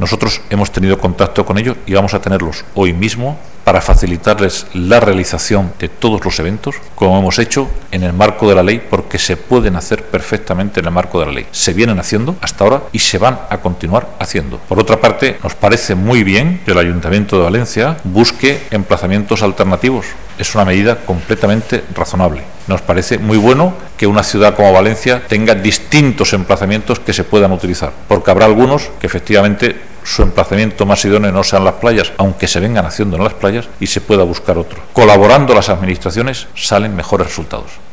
Nosotros hemos tenido contacto con ellos y vamos a tenerlos hoy mismo para facilitarles la realización de todos los eventos, como hemos hecho en el marco de la ley, porque se pueden hacer perfectamente en el marco de la ley. Se vienen haciendo hasta ahora y se van a continuar haciendo. Por otra parte, nos parece muy bien que el Ayuntamiento de Valencia busque emplazamientos alternativos. Es una medida completamente razonable. Nos parece muy bueno que una ciudad como Valencia tenga distintos emplazamientos que se puedan utilizar, porque habrá algunos que efectivamente su emplazamiento más idóneo no sean las playas, aunque se vengan haciendo en las playas, y se pueda buscar otro. Colaborando las administraciones salen mejores resultados.